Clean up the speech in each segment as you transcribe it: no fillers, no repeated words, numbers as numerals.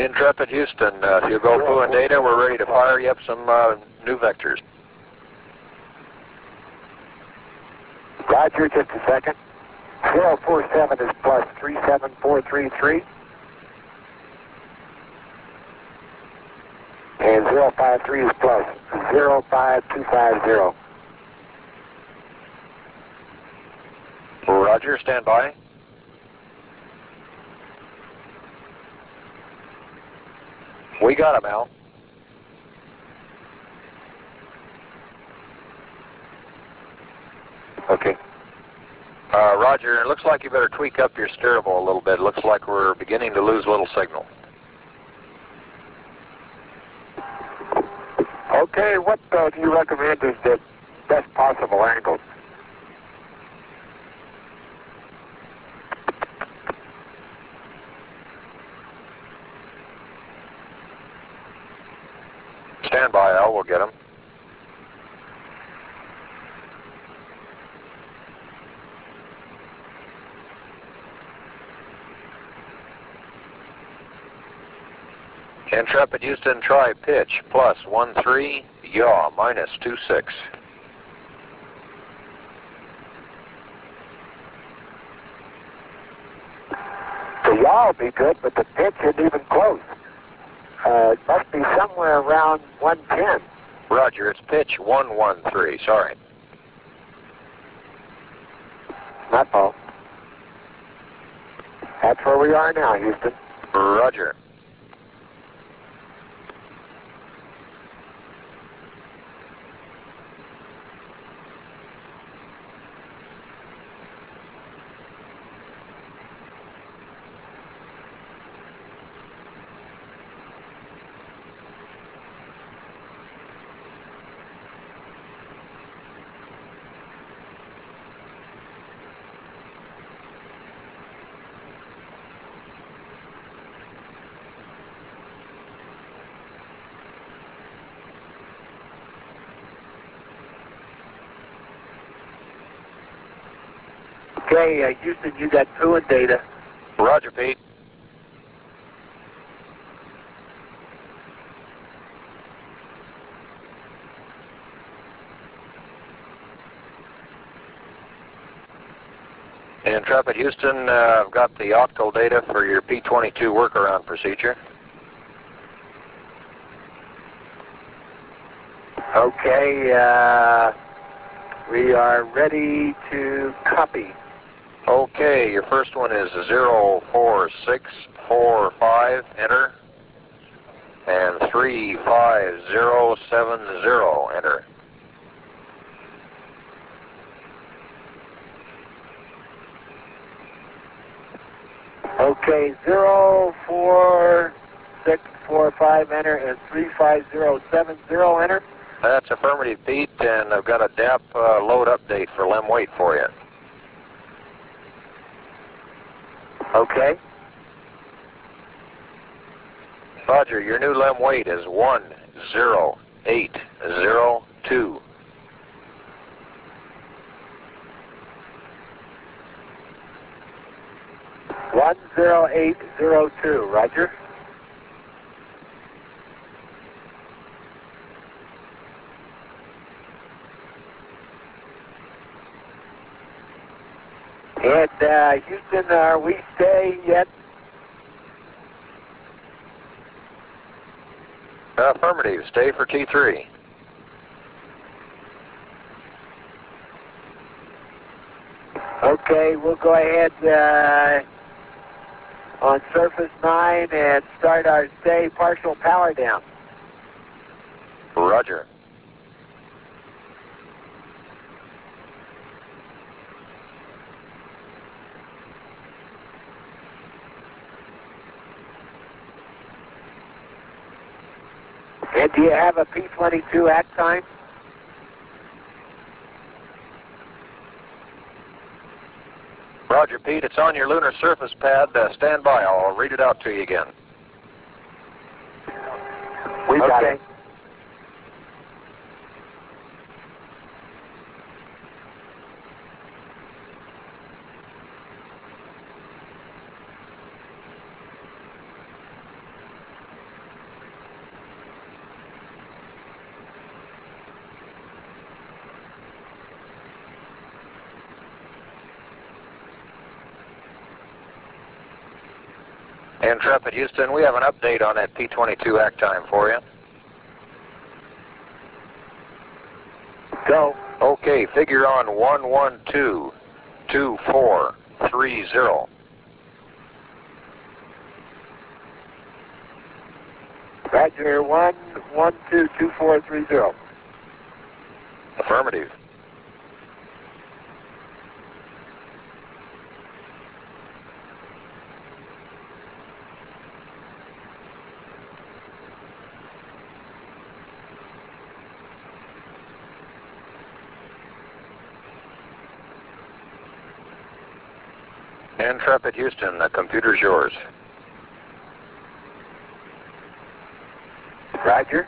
Intrepid Houston, if you'll go fluent data, we're ready to fire you up some new vectors. Roger, just a second. 047 is plus 37433. And 053 is plus 05250. Roger, stand by. We got him, Al. Okay. Roger, it looks like you better tweak up your steerable a little bit. It looks like we're beginning to lose a little signal. Okay, what do you recommend is the best possible angle? Stand by, Al. We'll get him. Intrepid Houston, try pitch plus 13, yaw minus 26. The yaw will be good, but the pitch isn't even close. It must be somewhere around 110. Roger, it's pitch 113, sorry. Not fault. That's where we are now, Houston. Roger. Okay, Houston, you got fluent data. Roger, Pete. Intrepid Houston, I've got the octal data for your P-22 workaround procedure. Okay, we are ready to copy. Okay, your first one is 04645, enter. And 35070, enter. Okay, 04645, enter, and 35070, enter. That's affirmative, Pete, and I've got a DAP load update for Lem weight for you. Okay. Roger, your new Lem weight is 10802. One 10802, Roger. And Houston, are we staying yet? Affirmative, stay for T3. Okay, we'll go ahead on surface 9 and start our stay partial power down. Roger. And do you have a P-22 at time? Roger, Pete, it's on your lunar surface pad. Stand by. I'll read it out to you again. We got it. Intrepid Houston, we have an update on that P-22 act time for you. Go. Okay, figure on 1122430. Roger, 1122430. Affirmative. Intrepid Houston, the computer's yours. Roger.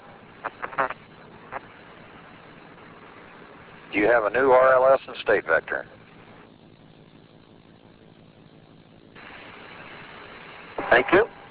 You have a new RLS and state vector. Thank you.